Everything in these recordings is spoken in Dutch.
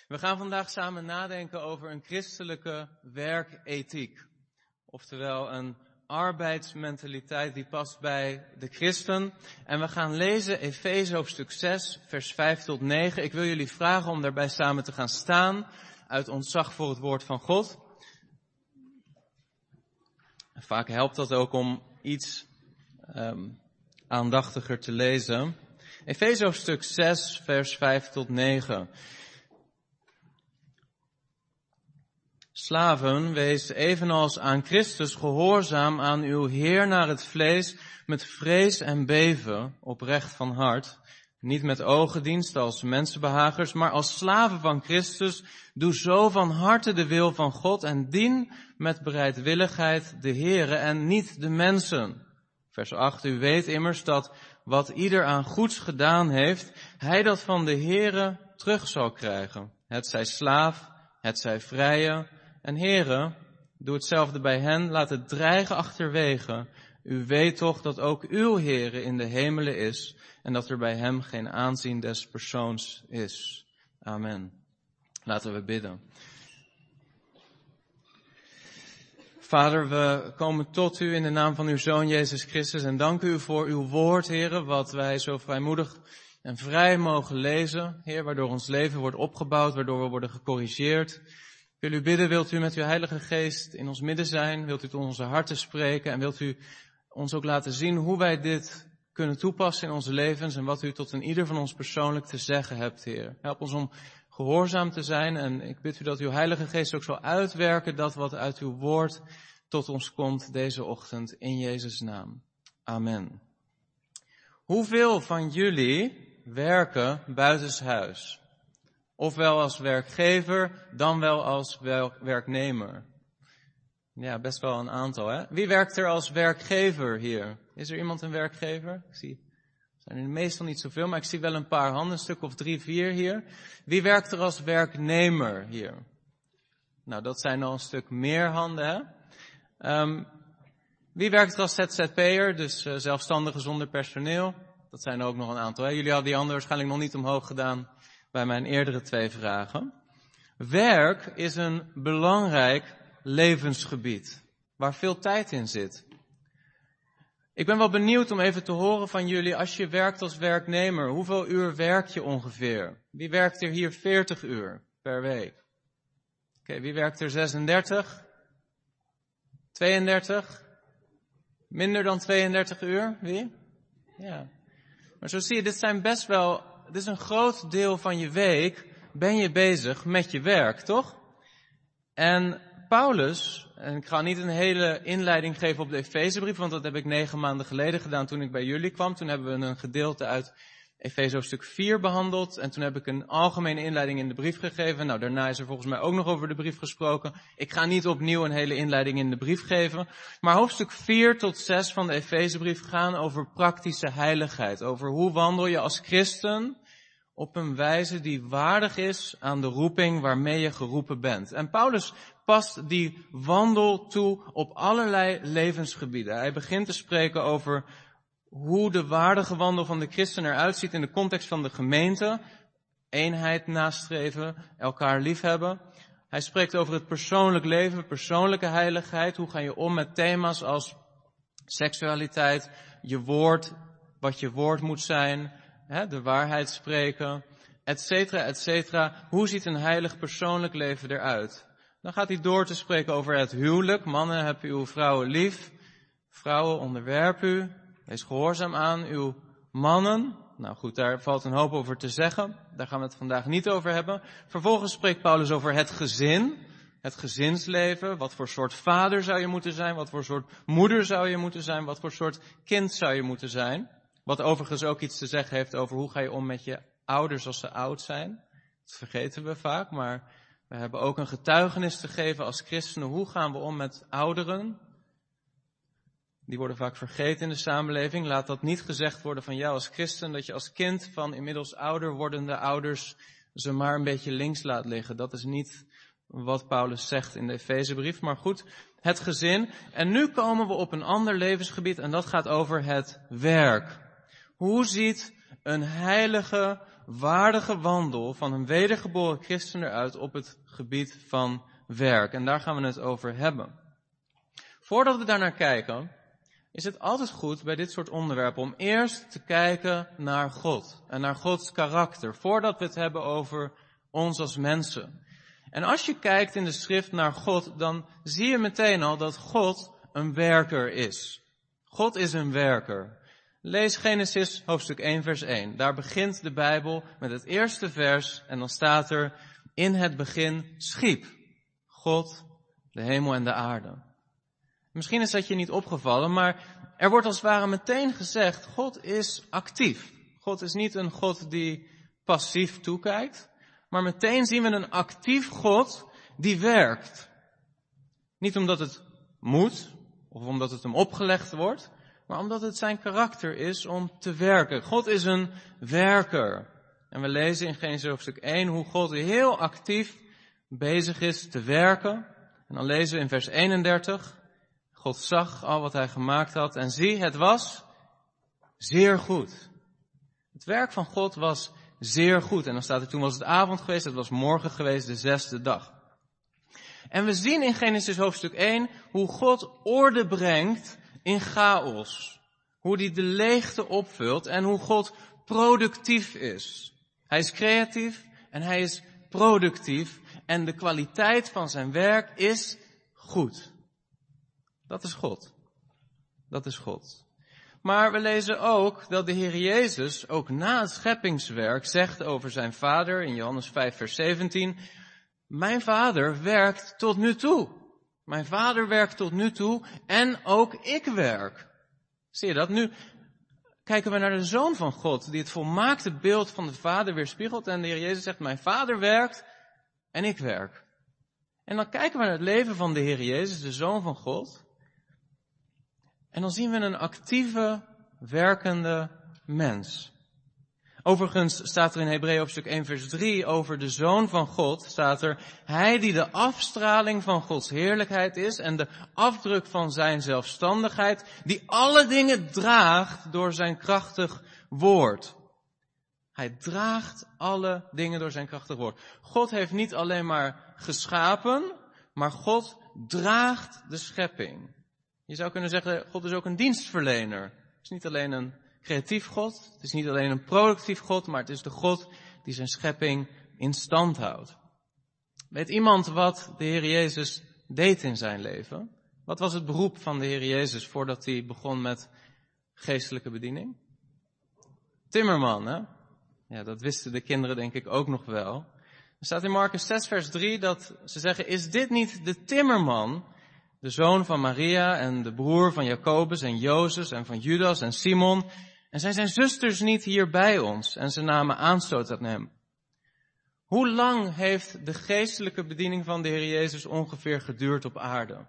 We gaan vandaag samen nadenken over een christelijke werkethiek. Oftewel een arbeidsmentaliteit die past bij de christen. En we gaan lezen Efeze hoofdstuk 6, vers 5 tot 9. Ik wil jullie vragen om daarbij samen te gaan staan uit ontzag voor het woord van God. En vaak helpt dat ook om iets aandachtiger te lezen. Efeze hoofdstuk 6, vers 5 tot 9. Slaven, wees evenals aan Christus gehoorzaam aan uw Heer naar het vlees, met vrees en beven, oprecht van hart. Niet met ogendienst als mensenbehagers, maar als slaven van Christus. Doe zo van harte de wil van God en dien met bereidwilligheid de Heere en niet de mensen. Vers 8, u weet immers dat wat ieder aan goeds gedaan heeft, hij dat van de Heere terug zal krijgen. Het zij slaaf, het zij vrije. En Heere, doe hetzelfde bij hen, laat het dreigen achterwege. U weet toch dat ook uw Heere in de hemelen is en dat er bij hem geen aanzien des persoons is. Amen. Laten we bidden. Vader, we komen tot u in de naam van uw Zoon Jezus Christus en dank u voor uw woord, Heere, wat wij zo vrijmoedig en vrij mogen lezen. Heer, waardoor ons leven wordt opgebouwd, waardoor we worden gecorrigeerd. Ik wil u bidden, wilt u met uw Heilige Geest in ons midden zijn, wilt u tot onze harten spreken en wilt u ons ook laten zien hoe wij dit kunnen toepassen in onze levens en wat u tot een ieder van ons persoonlijk te zeggen hebt, Heer. Help ons om gehoorzaam te zijn en ik bid u dat uw Heilige Geest ook zal uitwerken dat wat uit uw woord tot ons komt deze ochtend in Jezus' naam. Amen. Hoeveel van jullie werken buitenshuis? Ofwel als werkgever, dan wel als werknemer. Ja, best wel een aantal, hè? Wie werkt er als werkgever hier? Is er iemand een werkgever? Ik zie, er zijn er meestal niet zoveel, maar ik zie wel een paar handen, een stuk of 3, 4 hier. Wie werkt er als werknemer hier? Nou, dat zijn al een stuk meer handen, hè? Wie werkt er als ZZP'er, dus zelfstandige zonder personeel? Dat zijn er ook nog een aantal, hè? Jullie hadden die handen waarschijnlijk nog niet omhoog gedaan bij mijn eerdere 2 vragen. Werk is een belangrijk levensgebied, waar veel tijd in zit. Ik ben wel benieuwd om even te horen van jullie, als je werkt als werknemer, hoeveel uur werk je ongeveer? Wie werkt er hier 40 uur per week? Oké, wie werkt er 36? 32? Minder dan 32 uur? Wie? Ja. Maar zo zie je, dit is een groot deel van je week, ben je bezig met je werk, toch? En Paulus, en ik ga niet een hele inleiding geven op de Efezebrief, want dat heb ik 9 maanden geleden gedaan toen ik bij jullie kwam. Toen hebben we een gedeelte uit Efeze hoofdstuk 4 behandeld en toen heb ik een algemene inleiding in de brief gegeven. Nou, daarna is er volgens mij ook nog over de brief gesproken. Ik ga niet opnieuw een hele inleiding in de brief geven, maar hoofdstuk 4 tot 6 van de Efezebrief gaan over praktische heiligheid. Over hoe wandel je als christen op een wijze die waardig is aan de roeping waarmee je geroepen bent. En Paulus past die wandel toe op allerlei levensgebieden. Hij begint te spreken over hoe de waardige wandel van de christen eruit ziet in de context van de gemeente. Eenheid nastreven, elkaar liefhebben. Hij spreekt over het persoonlijk leven, persoonlijke heiligheid. Hoe ga je om met thema's als seksualiteit, je woord, wat je woord moet zijn, de waarheid spreken, et cetera, et cetera. Hoe ziet een heilig persoonlijk leven eruit? Dan gaat hij door te spreken over het huwelijk. Mannen, heb uw vrouwen lief. Vrouwen, onderwerp u. Wees gehoorzaam aan uw mannen. Nou goed, daar valt een hoop over te zeggen. Daar gaan we het vandaag niet over hebben. Vervolgens spreekt Paulus over het gezin. Het gezinsleven. Wat voor soort vader zou je moeten zijn? Wat voor soort moeder zou je moeten zijn? Wat voor soort kind zou je moeten zijn? Wat overigens ook iets te zeggen heeft over hoe ga je om met je ouders als ze oud zijn. Dat vergeten we vaak, maar we hebben ook een getuigenis te geven als christenen. Hoe gaan we om met ouderen? Die worden vaak vergeten in de samenleving. Laat dat niet gezegd worden van jou als christen, dat je als kind van inmiddels ouder wordende ouders ze maar een beetje links laat liggen. Dat is niet wat Paulus zegt in de Efezebrief, maar goed, het gezin. En nu komen we op een ander levensgebied en dat gaat over het werk. Hoe ziet een heilige, waardige wandel van een wedergeboren christen eruit op het gebied van werk? En daar gaan we het over hebben. Voordat we daar naar kijken, is het altijd goed bij dit soort onderwerpen om eerst te kijken naar God en naar Gods karakter, voordat we het hebben over ons als mensen. En als je kijkt in de schrift naar God, dan zie je meteen al dat God een werker is. God is een werker. Lees Genesis hoofdstuk 1 vers 1. Daar begint de Bijbel met het eerste vers en dan staat er: in het begin schiep God de hemel en de aarde. Misschien is dat je niet opgevallen, maar er wordt als het ware meteen gezegd, God is actief. God is niet een God die passief toekijkt, maar meteen zien we een actief God die werkt. Niet omdat het moet, of omdat het hem opgelegd wordt, maar omdat het zijn karakter is om te werken. God is een werker. En we lezen in Genesis hoofdstuk 1 hoe God heel actief bezig is te werken. En dan lezen we in vers 31... God zag al wat hij gemaakt had en zie, het was zeer goed. Het werk van God was zeer goed. En dan staat er, toen was het avond geweest, het was morgen geweest, de zesde dag. En we zien in Genesis hoofdstuk 1 hoe God orde brengt in chaos. Hoe hij de leegte opvult en hoe God productief is. Hij is creatief en hij is productief en de kwaliteit van zijn werk is goed. Dat is God. Dat is God. Maar we lezen ook dat de Heer Jezus ook na het scheppingswerk zegt over zijn Vader in Johannes 5 vers 17. Mijn Vader werkt tot nu toe. Mijn Vader werkt tot nu toe en ook ik werk. Zie je dat? Nu kijken we naar de Zoon van God die het volmaakte beeld van de Vader weerspiegelt. En de Heer Jezus zegt, mijn Vader werkt en ik werk. En dan kijken we naar het leven van de Heer Jezus, de Zoon van God. En dan zien we een actieve, werkende mens. Overigens staat er in Hebreeën hoofdstuk 1 vers 3 over de Zoon van God, staat er, hij die de afstraling van Gods heerlijkheid is en de afdruk van zijn zelfstandigheid, die alle dingen draagt door zijn krachtig woord. Hij draagt alle dingen door zijn krachtig woord. God heeft niet alleen maar geschapen, maar God draagt de schepping. Je zou kunnen zeggen, God is ook een dienstverlener. Het is niet alleen een creatief God, het is niet alleen een productief God, maar het is de God die zijn schepping in stand houdt. Weet iemand wat de Heer Jezus deed in zijn leven? Wat was het beroep van de Heer Jezus voordat hij begon met geestelijke bediening? Timmerman, hè? Ja, dat wisten de kinderen denk ik ook nog wel. Er staat in Markus 6 vers 3 dat ze zeggen, is dit niet de timmerman, de zoon van Maria en de broer van Jacobus en Jozef en van Judas en Simon? En zijn zijn zusters niet hier bij ons? En ze namen aanstoot aan hem. Hoe lang heeft de geestelijke bediening van de Heer Jezus ongeveer geduurd op aarde?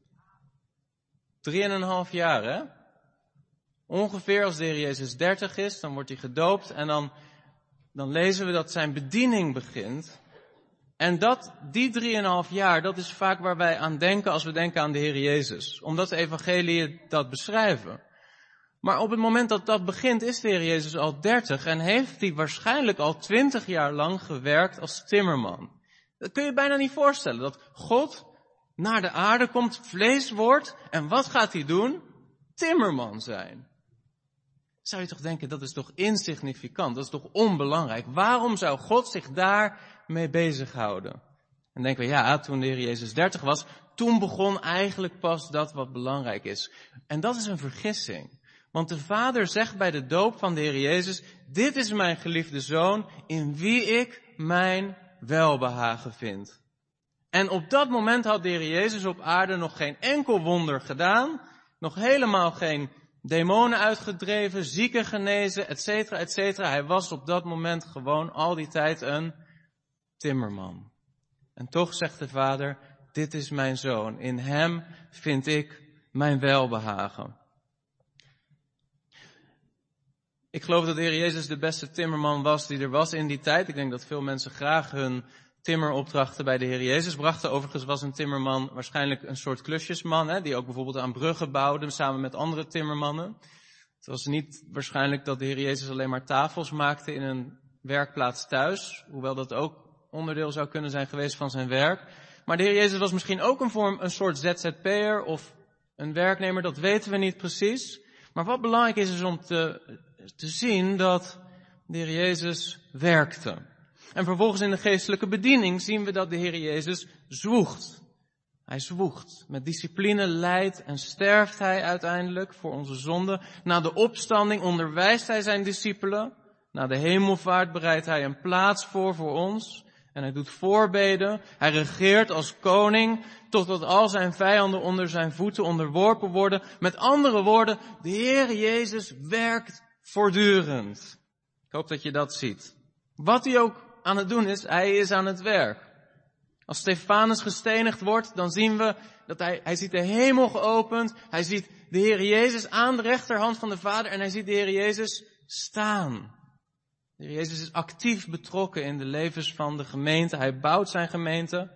3,5 jaar, hè? Ongeveer als de Heer Jezus 30 is, dan wordt hij gedoopt en dan lezen we dat zijn bediening begint. En die 3,5 jaar, dat is vaak waar wij aan denken als we denken aan de Heer Jezus. Omdat de evangeliën dat beschrijven. Maar op het moment dat dat begint is de Heer Jezus al 30 en heeft hij waarschijnlijk al 20 jaar lang gewerkt als timmerman. Dat kun je bijna niet voorstellen, dat God naar de aarde komt, vlees wordt en wat gaat hij doen? Timmerman zijn. Zou je toch denken, dat is toch insignificant, dat is toch onbelangrijk. Waarom zou God zich daarmee bezighouden? En denken we, ja, toen de Heer Jezus 30 was, toen begon eigenlijk pas dat wat belangrijk is. En dat is een vergissing. Want de Vader zegt bij de doop van de Heer Jezus, dit is mijn geliefde Zoon, in wie ik mijn welbehagen vind. En op dat moment had de Heer Jezus op aarde nog geen enkel wonder gedaan, nog helemaal geen demonen uitgedreven, zieken genezen, et cetera. Hij was op dat moment gewoon al die tijd een timmerman. En toch zegt de Vader, dit is mijn Zoon, in hem vind ik mijn welbehagen. Ik geloof dat de Heer Jezus de beste timmerman was die er was in die tijd. Ik denk dat veel mensen graag hun timmeropdrachten bij de Heer Jezus brachten. Overigens was een timmerman waarschijnlijk een soort klusjesman, hè, die ook bijvoorbeeld aan bruggen bouwde samen met andere timmermannen. Het was niet waarschijnlijk dat de Heer Jezus alleen maar tafels maakte in een werkplaats thuis, hoewel dat ook onderdeel zou kunnen zijn geweest van zijn werk. Maar de Heer Jezus was misschien ook een soort ZZP'er of een werknemer, dat weten we niet precies. Maar wat belangrijk is om te zien dat de Heer Jezus werkte. En vervolgens in de geestelijke bediening zien we dat de Heer Jezus zwoegt. Hij zwoegt. Met discipline lijdt en sterft hij uiteindelijk voor onze zonde. Na de opstanding onderwijst hij zijn discipelen. Na de hemelvaart bereidt hij een plaats voor ons. En hij doet voorbeden. Hij regeert als koning totdat al zijn vijanden onder zijn voeten onderworpen worden. Met andere woorden, de Heer Jezus werkt voortdurend. Ik hoop dat je dat ziet. Wat hij ook aan het doen is, hij is aan het werk. Als Stefanus gestenigd wordt, dan zien we dat hij ziet de hemel geopend. Hij ziet de Heer Jezus aan de rechterhand van de Vader en hij ziet de Heer Jezus staan. De Heer Jezus is actief betrokken in de levens van de gemeente. Hij bouwt zijn gemeente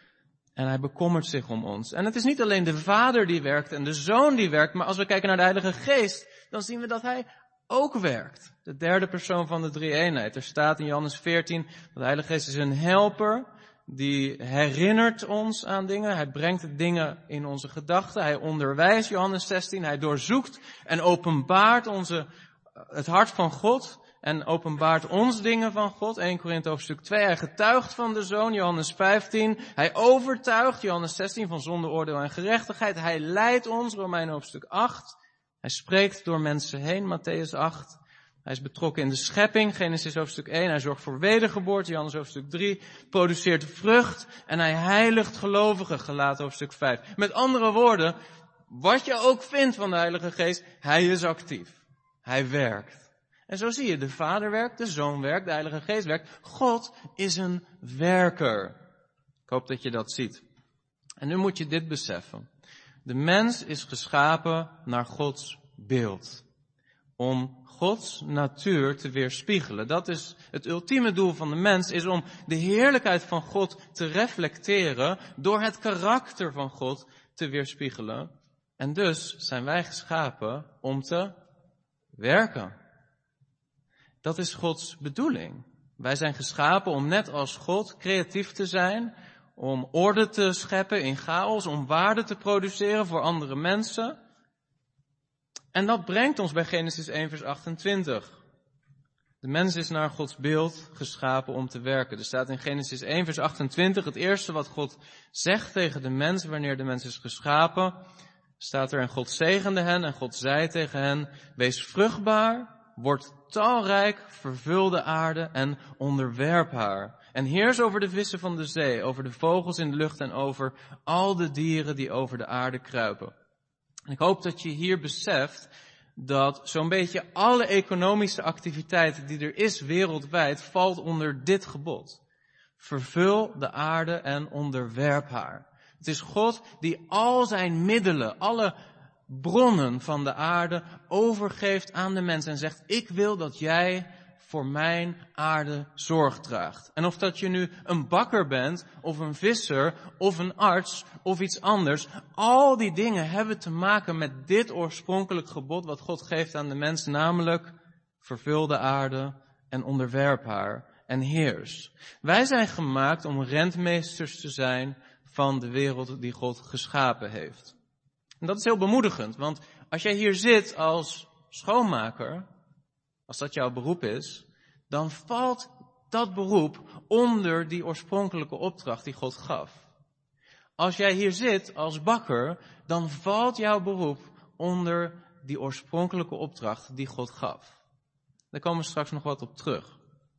en hij bekommert zich om ons. En het is niet alleen de Vader die werkt en de Zoon die werkt, maar als we kijken naar de Heilige Geest, dan zien we dat hij ook werkt. De derde persoon van de drie-eenheid. Er staat in Johannes 14, dat de Heilige Geest is een helper, die herinnert ons aan dingen. Hij brengt dingen in onze gedachten. Hij onderwijst, Johannes 16. Hij doorzoekt en openbaart het hart van God. En openbaart ons dingen van God. 1 Korinthe hoofdstuk 2. Hij getuigt van de Zoon, Johannes 15. Hij overtuigt, Johannes 16, van zonde, oordeel en gerechtigheid. Hij leidt ons, Romeinen hoofdstuk 8. Hij spreekt door mensen heen, Matthäus 8. Hij is betrokken in de schepping, Genesis hoofdstuk 1. Hij zorgt voor wedergeboorte, Johannes hoofdstuk 3. Produceert vrucht en hij heiligt gelovigen, Galaten hoofdstuk 5. Met andere woorden, wat je ook vindt van de Heilige Geest, hij is actief. Hij werkt. En zo zie je, de Vader werkt, de Zoon werkt, de Heilige Geest werkt. God is een werker. Ik hoop dat je dat ziet. En nu moet je dit beseffen. De mens is geschapen naar Gods beeld. Om Gods natuur te weerspiegelen. Dat is het ultieme doel van de mens, is om de heerlijkheid van God te reflecteren door het karakter van God te weerspiegelen. En dus zijn wij geschapen om te werken. Dat is Gods bedoeling. Wij zijn geschapen om net als God creatief te zijn, om orde te scheppen in chaos, om waarde te produceren voor andere mensen. En dat brengt ons bij Genesis 1 vers 28. De mens is naar Gods beeld geschapen om te werken. Er staat in Genesis 1 vers 28, het eerste wat God zegt tegen de mens wanneer de mens is geschapen, staat er: en God zegende hen en God zei tegen hen: wees vruchtbaar, word talrijk, vervul de aarde en onderwerp haar. En heers over de vissen van de zee, over de vogels in de lucht en over al de dieren die over de aarde kruipen. En ik hoop dat je hier beseft dat zo'n beetje alle economische activiteit die er is wereldwijd valt onder dit gebod. Vervul de aarde en onderwerp haar. Het is God die al zijn middelen, alle bronnen van de aarde overgeeft aan de mens en zegt: ik wil dat jij voor mijn aarde zorg draagt. En of dat je nu een bakker bent, of een visser, of een arts, of iets anders, al die dingen hebben te maken met dit oorspronkelijk gebod wat God geeft aan de mens, namelijk: vervul de aarde en onderwerp haar en heers. Wij zijn gemaakt om rentmeesters te zijn van de wereld die God geschapen heeft. En dat is heel bemoedigend, want als jij hier zit als schoonmaker, als dat jouw beroep is, dan valt dat beroep onder die oorspronkelijke opdracht die God gaf. Als jij hier zit als bakker, dan valt jouw beroep onder die oorspronkelijke opdracht die God gaf. Daar komen we straks nog wat op terug.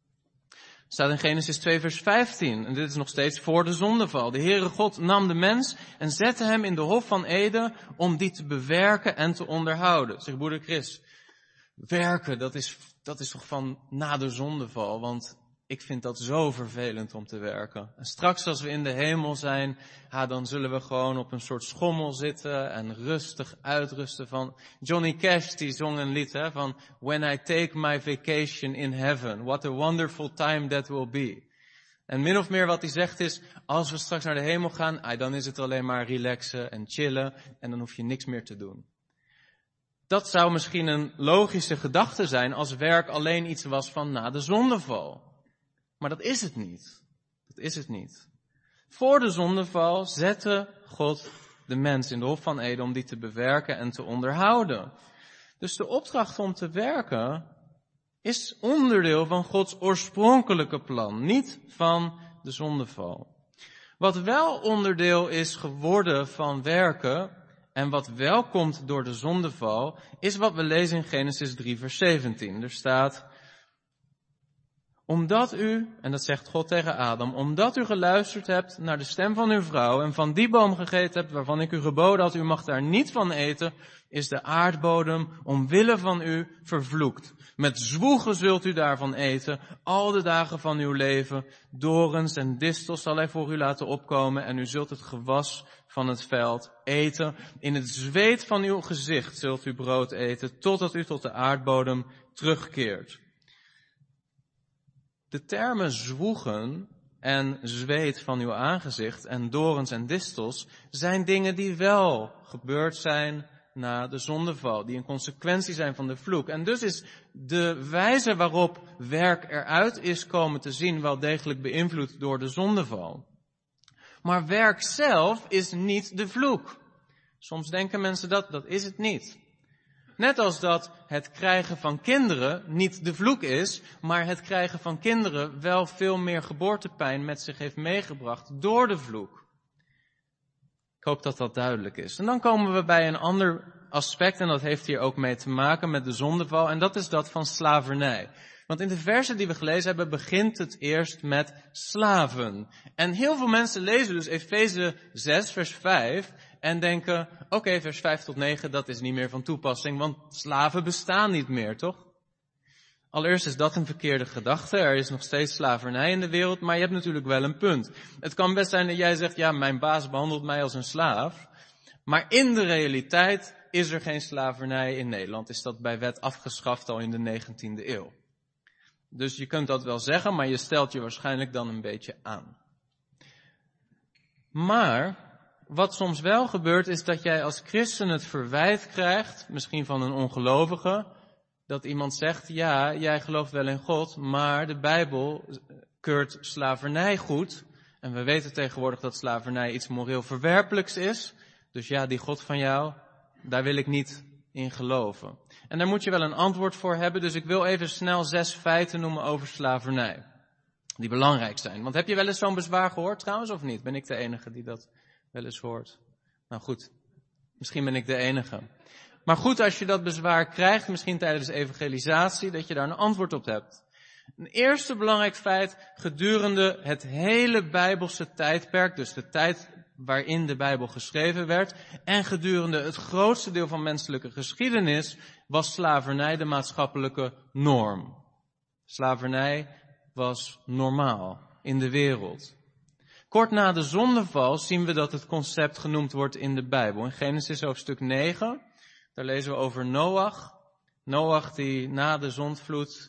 Het staat in Genesis 2 vers 15, en dit is nog steeds voor de zondeval. De Heere God nam de mens en zette hem in de hof van Eden om die te bewerken en te onderhouden. Zegt broeder Chris, werken, dat is toch van na de zondeval, want ik vind dat zo vervelend om te werken. En straks als we in de hemel zijn, dan zullen we gewoon op een soort schommel zitten en rustig uitrusten van. Johnny Cash die zong een lied van When I take my vacation in heaven, what a wonderful time that will be. En min of meer wat hij zegt is, als we straks naar de hemel gaan, dan is het alleen maar relaxen en chillen en dan hoef je niks meer te doen. Dat zou misschien een logische gedachte zijn als werk alleen iets was van na de zondeval. Maar dat is het niet. Dat is het niet. Voor de zondeval zette God de mens in de Hof van Eden om die te bewerken en te onderhouden. Dus de opdracht om te werken is onderdeel van Gods oorspronkelijke plan, niet van de zondeval. Wat wel onderdeel is geworden van werken en wat wel komt door de zondeval, is wat we lezen in Genesis 3 vers 17. Er staat: omdat u, en dat zegt God tegen Adam, omdat u geluisterd hebt naar de stem van uw vrouw en van die boom gegeten hebt waarvan ik u geboden had, u mag daar niet van eten, is de aardbodem omwille van u vervloekt. Met zwoegen zult u daarvan eten, al de dagen van uw leven. Dorens en distels zal hij voor u laten opkomen en u zult het gewas van het veld eten. In het zweet van uw gezicht zult u brood eten, totdat u tot de aardbodem terugkeert. De termen zwoegen en zweet van uw aangezicht en dorens en distels zijn dingen die wel gebeurd zijn na de zondeval, die een consequentie zijn van de vloek. En dus is de wijze waarop werk eruit is komen te zien wel degelijk beïnvloed door de zondeval. Maar werk zelf is niet de vloek. Soms denken mensen dat is het niet. Net als dat het krijgen van kinderen niet de vloek is, maar het krijgen van kinderen wel veel meer geboortepijn met zich heeft meegebracht door de vloek. Ik hoop dat dat duidelijk is. En dan komen we bij een ander aspect, en dat heeft hier ook mee te maken met de zondeval, en dat is dat van slavernij. Want in de versen die we gelezen hebben, begint het eerst met slaven. En heel veel mensen lezen dus Efeze 6, vers 5, en denken, oké, vers 5 tot 9, dat is niet meer van toepassing, want slaven bestaan niet meer, toch? Allereerst is dat een verkeerde gedachte. Er is nog steeds slavernij in de wereld, maar je hebt natuurlijk wel een punt. Het kan best zijn dat jij zegt, ja, mijn baas behandelt mij als een slaaf. Maar in de realiteit is er geen slavernij in Nederland. Is dat bij wet afgeschaft al in de 19e eeuw. Dus je kunt dat wel zeggen, maar je stelt je waarschijnlijk dan een beetje aan. Maar wat soms wel gebeurt is dat jij als christen het verwijt krijgt, misschien van een ongelovige, dat iemand zegt, ja, jij gelooft wel in God, maar de Bijbel keurt slavernij goed. En we weten tegenwoordig dat slavernij iets moreel verwerpelijks is. Dus ja, die God van jou, daar wil ik niet in geloven. En daar moet je wel een antwoord voor hebben, dus ik wil even snel 6 feiten noemen over slavernij. Die belangrijk zijn. Want heb je wel eens zo'n bezwaar gehoord trouwens of niet? Ben ik de enige die dat wel eens hoort? Nou goed, misschien ben ik de enige. Maar goed, als je dat bezwaar krijgt, misschien tijdens evangelisatie, dat je daar een antwoord op hebt. Een eerste belangrijk feit, gedurende het hele Bijbelse tijdperk, dus de tijd waarin de Bijbel geschreven werd, en gedurende het grootste deel van menselijke geschiedenis, was slavernij de maatschappelijke norm. Slavernij was normaal in de wereld. Kort na de zondeval zien we dat het concept genoemd wordt in de Bijbel. In Genesis hoofdstuk 9, daar lezen we over Noach. Noach die na de zondvloed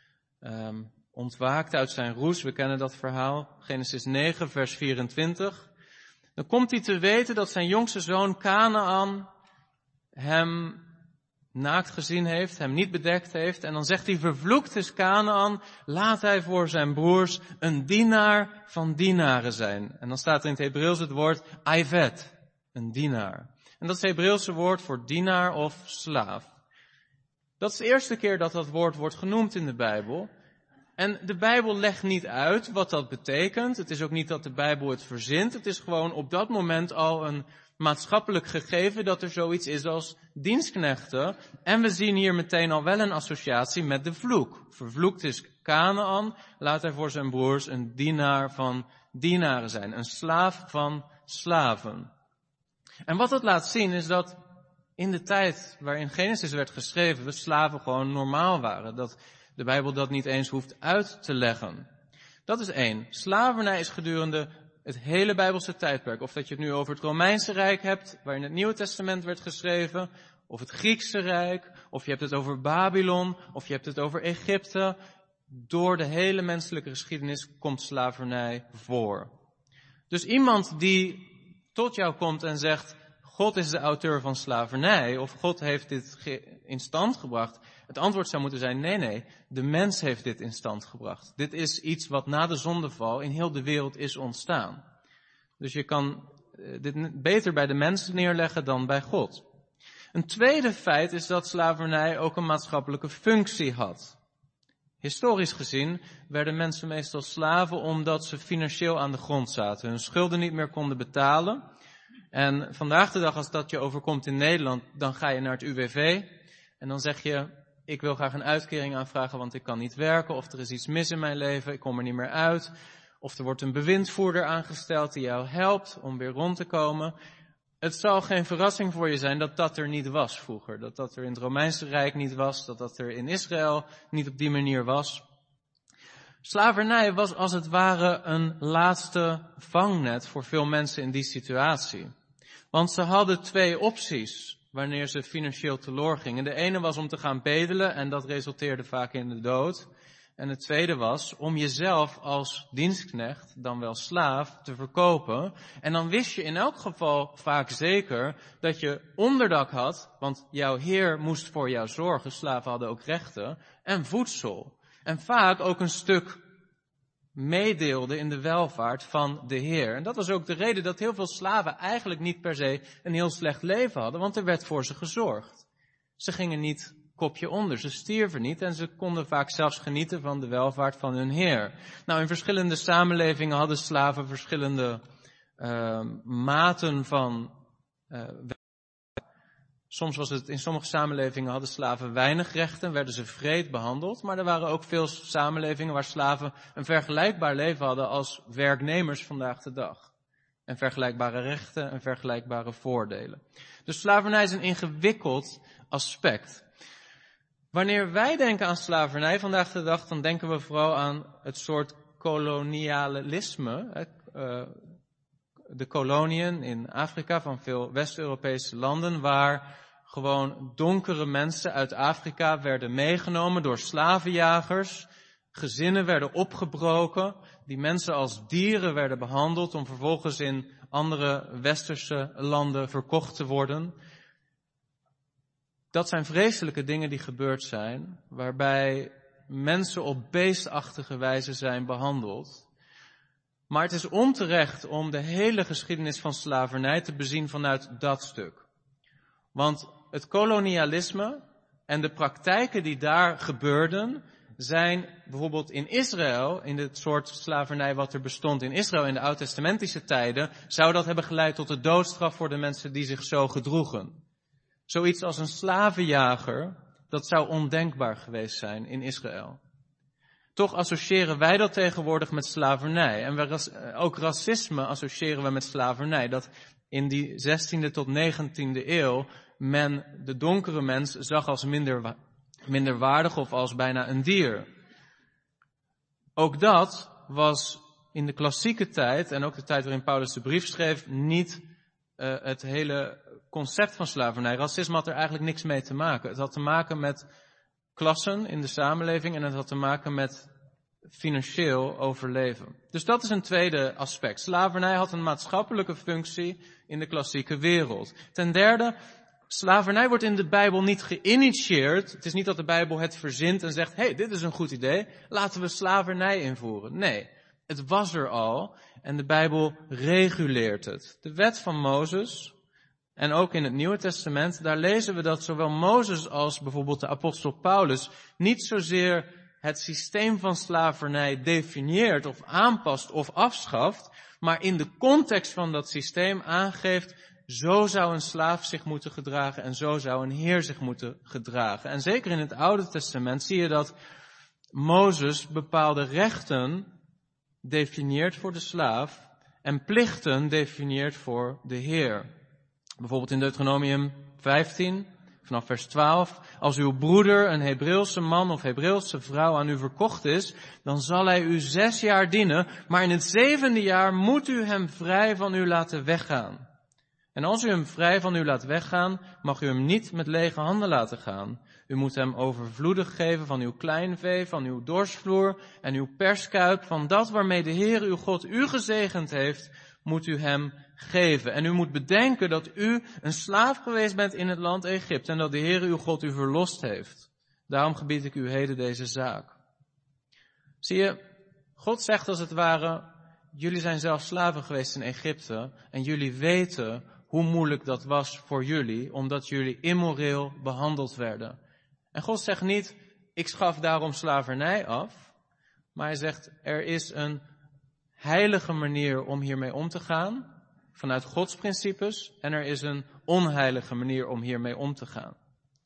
ontwaakt uit zijn roes. We kennen dat verhaal. Genesis 9, vers 24. Dan komt hij te weten dat zijn jongste zoon Kanaan hem naakt gezien heeft, hem niet bedekt heeft. En dan zegt hij, vervloekt is Kanaan, laat hij voor zijn broers een dienaar van dienaren zijn. En dan staat er in het Hebreeuws het woord Aivet, een dienaar. En dat is het Hebreeuwse woord voor dienaar of slaaf. Dat is de eerste keer dat dat woord wordt genoemd in de Bijbel. En de Bijbel legt niet uit wat dat betekent. Het is ook niet dat de Bijbel het verzint. Het is gewoon op dat moment al een maatschappelijk gegeven dat er zoiets is als dienstknechten. En we zien hier meteen al wel een associatie met de vloek. Vervloekt is Kanaan, laat hij voor zijn broers een dienaar van dienaren zijn. Een slaaf van slaven. En wat dat laat zien is dat in de tijd waarin Genesis werd geschreven, de slaven gewoon normaal waren. Dat de Bijbel dat niet eens hoeft uit te leggen. Dat is 1. Slavernij is gedurende het hele Bijbelse tijdperk. Of dat je het nu over het Romeinse Rijk hebt, waarin het Nieuwe Testament werd geschreven. Of het Griekse Rijk. Of je hebt het over Babylon. Of je hebt het over Egypte. Door de hele menselijke geschiedenis komt slavernij voor. Dus iemand die tot jou komt en zegt, God is de auteur van slavernij, of God heeft dit in stand gebracht. Het antwoord zou moeten zijn, nee, de mens heeft dit in stand gebracht. Dit is iets wat na de zondeval in heel de wereld is ontstaan. Dus je kan dit beter bij de mens neerleggen dan bij God. Een tweede feit is dat slavernij ook een maatschappelijke functie had. Historisch gezien werden mensen meestal slaven omdat ze financieel aan de grond zaten, hun schulden niet meer konden betalen. En vandaag de dag, als dat je overkomt in Nederland, dan ga je naar het UWV en dan zeg je, ik wil graag een uitkering aanvragen, want ik kan niet werken, of er is iets mis in mijn leven, ik kom er niet meer uit. Of er wordt een bewindvoerder aangesteld die jou helpt om weer rond te komen. Het zal geen verrassing voor je zijn dat dat er niet was vroeger. Dat dat er in het Romeinse Rijk niet was, dat dat er in Israël niet op die manier was. Slavernij was als het ware een laatste vangnet voor veel mensen in die situatie. Want ze hadden twee opties wanneer ze financieel teloor gingen. De ene was om te gaan bedelen en dat resulteerde vaak in de dood. En het tweede was om jezelf als dienstknecht, dan wel slaaf, te verkopen. En dan wist je in elk geval vaak zeker dat je onderdak had, want jouw heer moest voor jou zorgen, slaven hadden ook rechten, en voedsel. En vaak ook een stuk meedeelde in de welvaart van de heer. En dat was ook de reden dat heel veel slaven eigenlijk niet per se een heel slecht leven hadden, want er werd voor ze gezorgd. Ze gingen niet kopje onder, ze stierven niet en ze konden vaak zelfs genieten van de welvaart van hun heer. Nou, in verschillende samenlevingen hadden slaven verschillende maten van soms was het, in sommige samenlevingen hadden slaven weinig rechten, werden ze wreed behandeld, maar er waren ook veel samenlevingen waar slaven een vergelijkbaar leven hadden als werknemers vandaag de dag. En vergelijkbare rechten en vergelijkbare voordelen. Dus slavernij is een ingewikkeld aspect. Wanneer wij denken aan slavernij vandaag de dag, dan denken we vooral aan het soort kolonialisme. De koloniën in Afrika van veel West-Europese landen, waar gewoon donkere mensen uit Afrika werden meegenomen door slavenjagers. Gezinnen werden opgebroken, die mensen als dieren werden behandeld om vervolgens in andere westerse landen verkocht te worden. Dat zijn vreselijke dingen die gebeurd zijn, waarbij mensen op beestachtige wijze zijn behandeld. Maar het is onterecht om de hele geschiedenis van slavernij te bezien vanuit dat stuk. Want het kolonialisme en de praktijken die daar gebeurden, zijn bijvoorbeeld in Israël, in het soort slavernij wat er bestond in Israël in de oud-testamentische tijden, zou dat hebben geleid tot de doodstraf voor de mensen die zich zo gedroegen. Zoiets als een slavenjager, dat zou ondenkbaar geweest zijn in Israël. Toch associëren wij dat tegenwoordig met slavernij. En ook racisme associëren we met slavernij. Dat in die 16e tot 19e eeuw men de donkere mens zag als minder waardig of als bijna een dier. Ook dat was in de klassieke tijd, en ook de tijd waarin Paulus de brief schreef, niet het hele concept van slavernij. Racisme had er eigenlijk niks mee te maken. Het had te maken met klassen in de samenleving en het had te maken met financieel overleven. Dus dat is een tweede aspect. Slavernij had een maatschappelijke functie in de klassieke wereld. Ten derde, slavernij wordt in de Bijbel niet geïnitieerd. Het is niet dat de Bijbel het verzint en zegt, hey, dit is een goed idee, laten we slavernij invoeren. Nee, het was er al en de Bijbel reguleert het. De wet van Mozes, en ook in het Nieuwe Testament, daar lezen we dat zowel Mozes als bijvoorbeeld de apostel Paulus niet zozeer het systeem van slavernij definieert of aanpast of afschaft, maar in de context van dat systeem aangeeft, zo zou een slaaf zich moeten gedragen en zo zou een heer zich moeten gedragen. En zeker in het Oude Testament zie je dat Mozes bepaalde rechten definieert voor de slaaf en plichten definieert voor de heer. Bijvoorbeeld in Deuteronomium 15, vanaf vers 12. Als uw broeder, een Hebreeuwse man of Hebreeuwse vrouw aan u verkocht is, dan zal hij u 6 jaar dienen, maar in het 7e jaar moet u hem vrij van u laten weggaan. En als u hem vrij van u laat weggaan, mag u hem niet met lege handen laten gaan. U moet hem overvloedig geven van uw kleinvee, van uw dorsvloer en uw perskuip. Van dat waarmee de Heer uw God u gezegend heeft, moet u hem geven. En u moet bedenken dat u een slaaf geweest bent in het land Egypte en dat de Heer uw God u verlost heeft. Daarom gebied ik u heden deze zaak. Zie je, God zegt als het ware, jullie zijn zelf slaven geweest in Egypte en jullie weten hoe moeilijk dat was voor jullie, omdat jullie immoreel behandeld werden. En God zegt niet, ik schaf daarom slavernij af, maar hij zegt, er is een heilige manier om hiermee om te gaan, vanuit Gods principes, en er is een onheilige manier om hiermee om te gaan.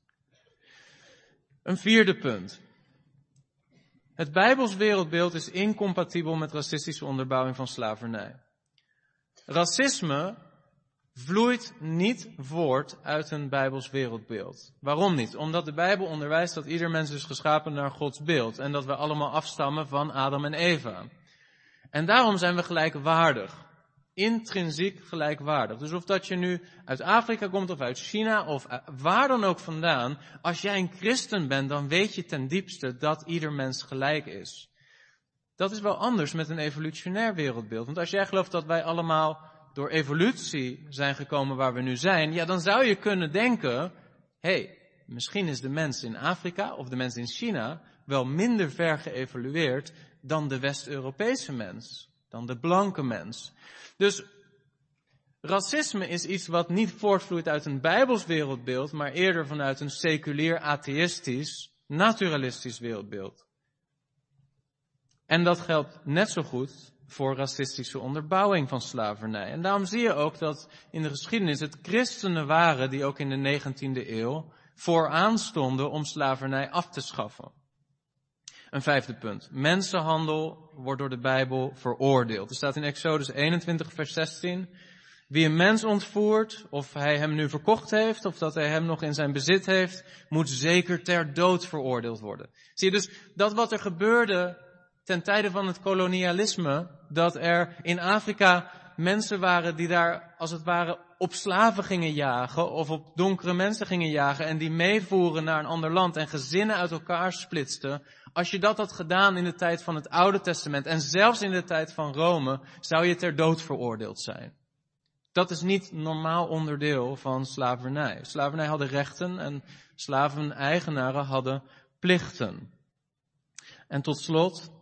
Een vierde punt. Het Bijbels wereldbeeld is incompatibel met racistische onderbouwing van slavernij. Racisme vloeit niet voort uit een Bijbels wereldbeeld. Waarom niet? Omdat de Bijbel onderwijst dat ieder mens is geschapen naar Gods beeld en dat we allemaal afstammen van Adam en Eva. En daarom zijn we gelijkwaardig. Intrinsiek gelijkwaardig. Dus of dat je nu uit Afrika komt of uit China of waar dan ook vandaan, als jij een christen bent, dan weet je ten diepste dat ieder mens gelijk is. Dat is wel anders met een evolutionair wereldbeeld. Want als jij gelooft dat wij allemaal door evolutie zijn gekomen waar we nu zijn, ja, dan zou je kunnen denken, misschien is de mens in Afrika of de mens in China wel minder ver geëvolueerd dan de West-Europese mens, dan de blanke mens. Dus racisme is iets wat niet voortvloeit uit een Bijbels wereldbeeld, maar eerder vanuit een seculier, atheïstisch, naturalistisch wereldbeeld. En dat geldt net zo goed voor racistische onderbouwing van slavernij. En daarom zie je ook dat in de geschiedenis het christenen waren die ook in de 19e eeuw vooraan stonden om slavernij af te schaffen. Een vijfde punt. Mensenhandel wordt door de Bijbel veroordeeld. Er staat in Exodus 21 vers 16. Wie een mens ontvoert, of hij hem nu verkocht heeft, of dat hij hem nog in zijn bezit heeft, moet zeker ter dood veroordeeld worden. Zie je dus dat wat er gebeurde ten tijde van het kolonialisme, dat er in Afrika mensen waren die daar als het ware op slaven gingen jagen of op donkere mensen gingen jagen en die meevoeren naar een ander land en gezinnen uit elkaar splitsten. Als je dat had gedaan in de tijd van het Oude Testament en zelfs in de tijd van Rome, zou je ter dood veroordeeld zijn. Dat is niet normaal onderdeel van slavernij. Slavernij hadden rechten en slaveneigenaren hadden plichten. En tot slot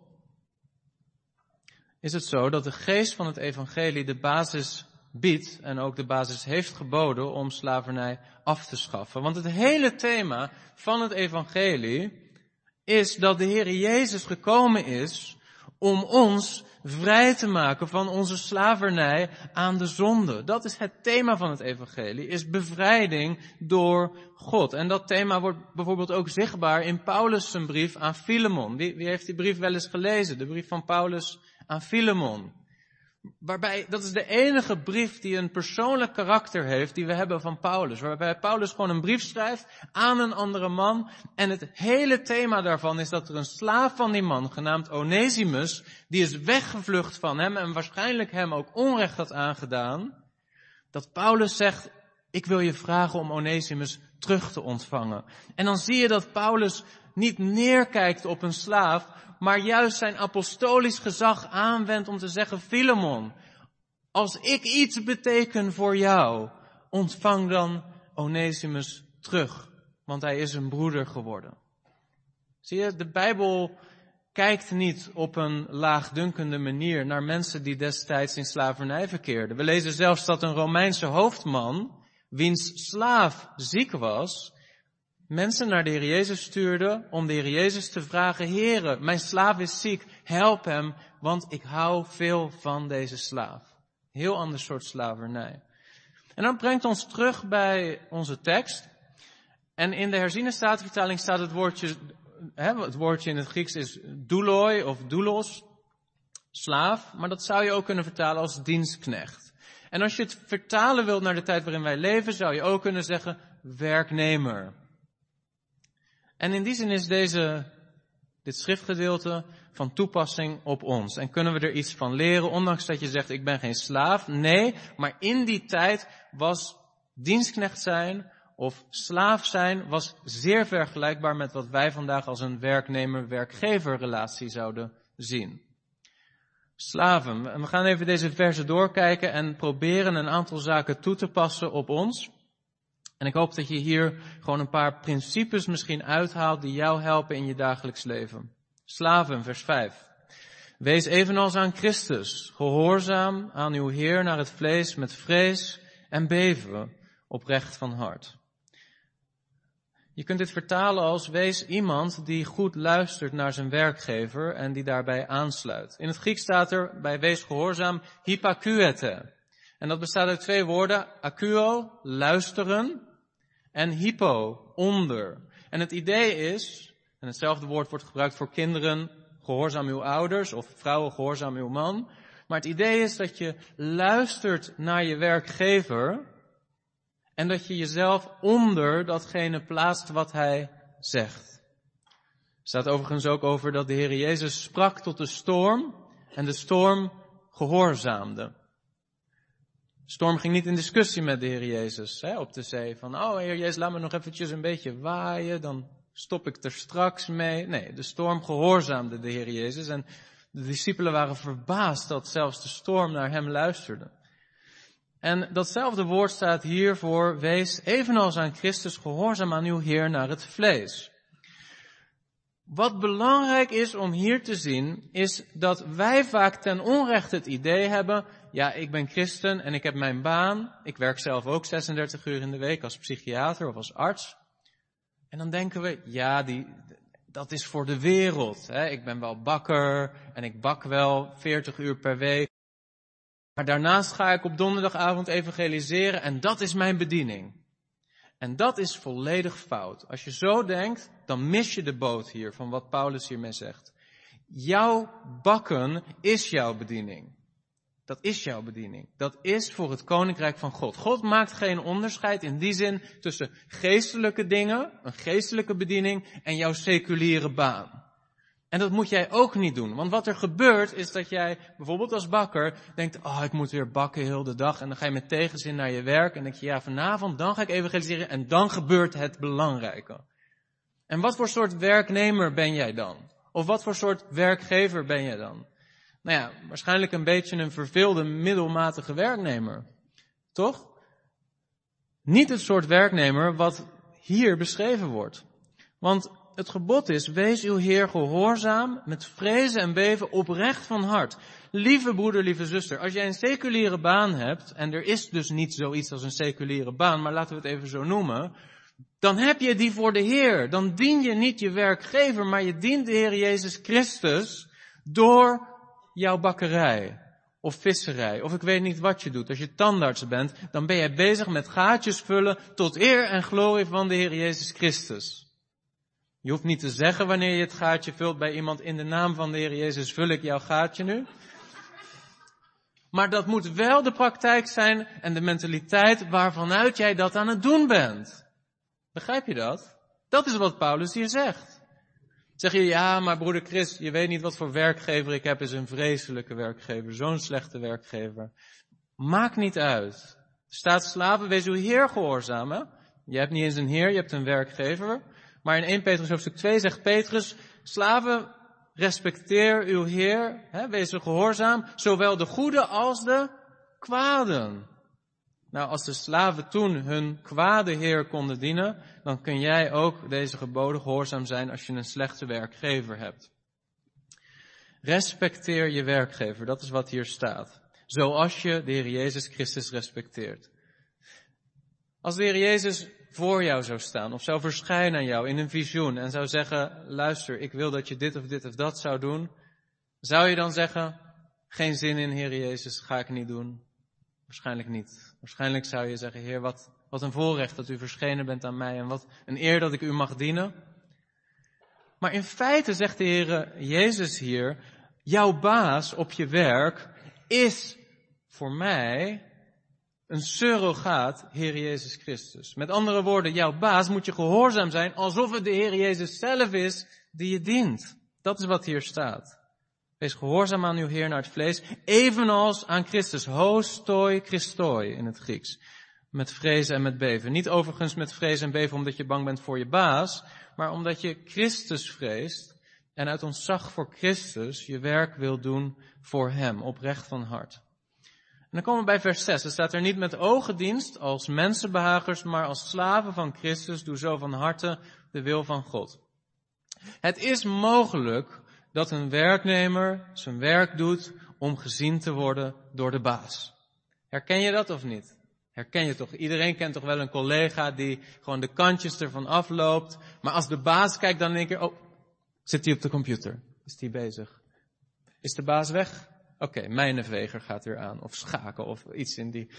is het zo dat de geest van het evangelie de basis biedt en ook de basis heeft geboden om slavernij af te schaffen. Want het hele thema van het evangelie is dat de Heer Jezus gekomen is om ons vrij te maken van onze slavernij aan de zonde. Dat is het thema van het evangelie, is bevrijding door God. En dat thema wordt bijvoorbeeld ook zichtbaar in Paulus' zijn brief aan Filemon. Wie heeft die brief wel eens gelezen? De brief van Paulus aan Filemon. Waarbij, dat is de enige brief die een persoonlijk karakter heeft die we hebben van Paulus. Waarbij Paulus gewoon een brief schrijft aan een andere man. En het hele thema daarvan is dat er een slaaf van die man, genaamd Onesimus, die is weggevlucht van hem en waarschijnlijk hem ook onrecht had aangedaan. Dat Paulus zegt, ik wil je vragen om Onesimus terug te ontvangen. En dan zie je dat Paulus niet neerkijkt op een slaaf, maar juist zijn apostolisch gezag aanwendt om te zeggen, Filemon, als ik iets beteken voor jou, ontvang dan Onesimus terug, want hij is een broeder geworden. Zie je, de Bijbel kijkt niet op een laagdunkende manier naar mensen die destijds in slavernij verkeerden. We lezen zelfs dat een Romeinse hoofdman, wiens slaaf ziek was, mensen naar de Heer Jezus stuurde om de Heer Jezus te vragen, Heere, mijn slaaf is ziek, help hem, want ik hou veel van deze slaaf. Heel ander soort slavernij. En dat brengt ons terug bij onze tekst. En in de herziene statenvertaling staat het woordje in het Grieks is douloi of doulos, slaaf, maar dat zou je ook kunnen vertalen als dienstknecht. En als je het vertalen wilt naar de tijd waarin wij leven, zou je ook kunnen zeggen werknemer. En in die zin is dit schriftgedeelte van toepassing op ons? En kunnen we er iets van leren, ondanks dat je zegt, ik ben geen slaaf? Nee, maar in die tijd was dienstknecht zijn of slaaf zijn was zeer vergelijkbaar met wat wij vandaag als een werknemer-werkgever relatie zouden zien. Slaven. We gaan even deze versen doorkijken en proberen een aantal zaken toe te passen op ons. En ik hoop dat je hier gewoon een paar principes misschien uithaalt die jou helpen in je dagelijks leven. Slaven, vers 5. Wees evenals aan Christus, gehoorzaam aan uw Heer naar het vlees met vrees en beven, oprecht van hart. Je kunt dit vertalen als wees iemand die goed luistert naar zijn werkgever en die daarbij aansluit. In het Grieks staat er bij wees gehoorzaam hypakuete. En dat bestaat uit 2 woorden, akuo, luisteren, en hypo, onder. En het idee is, en hetzelfde woord wordt gebruikt voor kinderen, gehoorzaam uw ouders, of vrouwen, gehoorzaam uw man. Maar het idee is dat je luistert naar je werkgever en dat je jezelf onder datgene plaatst wat hij zegt. Er staat overigens ook over dat de Heer Jezus sprak tot de storm en de storm gehoorzaamde. De storm ging niet in discussie met de Heer Jezus op de zee. Van, Heer Jezus, laat me nog eventjes een beetje waaien, dan stop ik er straks mee. Nee, de storm gehoorzaamde de Heer Jezus en de discipelen waren verbaasd dat zelfs de storm naar hem luisterde. En datzelfde woord staat hier voor, wees evenals aan Christus gehoorzaam aan uw Heer naar het vlees. Wat belangrijk is om hier te zien, is dat wij vaak ten onrechte het idee hebben, ja, ik ben christen en ik heb mijn baan. Ik werk zelf ook 36 uur in de week als psychiater of als arts. En dan denken we, ja, dat is voor de wereld. Ik ben wel bakker en ik bak wel 40 uur per week. Maar daarnaast ga ik op donderdagavond evangeliseren en dat is mijn bediening. En dat is volledig fout. Als je zo denkt, dan mis je de boot hier van wat Paulus hiermee zegt. Jouw bakken is jouw bediening. Dat is jouw bediening. Dat is voor het koninkrijk van God. God maakt geen onderscheid in die zin tussen geestelijke dingen, een geestelijke bediening en jouw seculiere baan. En dat moet jij ook niet doen. Want wat er gebeurt is dat jij bijvoorbeeld als bakker denkt, ik moet weer bakken heel de dag. En dan ga je met tegenzin naar je werk en denk je, ja, vanavond dan ga ik evangeliseren en dan gebeurt het belangrijke. En wat voor soort werknemer ben jij dan? Of wat voor soort werkgever ben jij dan? Nou ja, waarschijnlijk een beetje een verveelde, middelmatige werknemer. Toch? Niet het soort werknemer wat hier beschreven wordt. Want het gebod is, wees uw Heer gehoorzaam, met vrezen en beven, oprecht van hart. Lieve broeder, lieve zuster, als jij een seculiere baan hebt, en er is dus niet zoiets als een seculiere baan, maar laten we het even zo noemen, dan heb je die voor de Heer. Dan dien je niet je werkgever, maar je dient de Heer Jezus Christus door jouw bakkerij of visserij, of ik weet niet wat je doet. Als je tandarts bent, dan ben jij bezig met gaatjes vullen tot eer en glorie van de Heer Jezus Christus. Je hoeft niet te zeggen wanneer je het gaatje vult bij iemand, in de naam van de Heer Jezus vul ik jouw gaatje nu. Maar dat moet wel de praktijk zijn en de mentaliteit waarvanuit jij dat aan het doen bent. Begrijp je dat? Dat is wat Paulus hier zegt. Zeg je, ja, maar broeder Chris, je weet niet wat voor werkgever ik heb, is een vreselijke werkgever, zo'n slechte werkgever. Maakt niet uit. Er staat slaven, wees uw Heer gehoorzaam. Hè? Je hebt niet eens een Heer, je hebt een werkgever. Maar in 1 Petrus hoofdstuk 2 zegt Petrus, slaven, respecteer uw Heer, wees er gehoorzaam, zowel de goede als de kwaden. Nou, als de slaven toen hun kwade Heer konden dienen, dan kun jij ook deze geboden gehoorzaam zijn als je een slechte werkgever hebt. Respecteer je werkgever, dat is wat hier staat. Zoals je de Heer Jezus Christus respecteert. Als de Heer Jezus voor jou zou staan of zou verschijnen aan jou in een visioen en zou zeggen, luister, ik wil dat je dit of dat zou doen, zou je dan zeggen, geen zin in Heer Jezus, ga ik niet doen? Waarschijnlijk niet. Waarschijnlijk zou je zeggen, Heer, wat een voorrecht dat u verschenen bent aan mij en wat een eer dat ik u mag dienen. Maar in feite zegt de Heer Jezus hier, jouw baas op je werk is voor mij een surrogaat, Heer Jezus Christus. Met andere woorden, jouw baas moet je gehoorzaam zijn alsof het de Heer Jezus zelf is die je dient. Dat is wat hier staat. Wees gehoorzaam aan uw Heer naar het vlees, evenals aan Christus. Hostoi Christoi in het Grieks. Met vrezen en met beven. Niet overigens met vrezen en beven omdat je bang bent voor je baas, maar omdat je Christus vreest en uit ontzag voor Christus je werk wil doen voor hem, oprecht van hart. En dan komen we bij vers 6. Er staat er niet met ogendienst als mensenbehagers, maar als slaven van Christus, doe zo van harte de wil van God. Het is mogelijk dat een werknemer zijn werk doet om gezien te worden door de baas. Herken je dat of niet? Herken je toch? Iedereen kent toch wel een collega die gewoon de kantjes ervan afloopt. Maar als de baas kijkt dan denk je, zit hij op de computer? Is hij bezig? Is de baas weg? Oké, mijnenveger gaat weer aan. Of schaken of iets in die...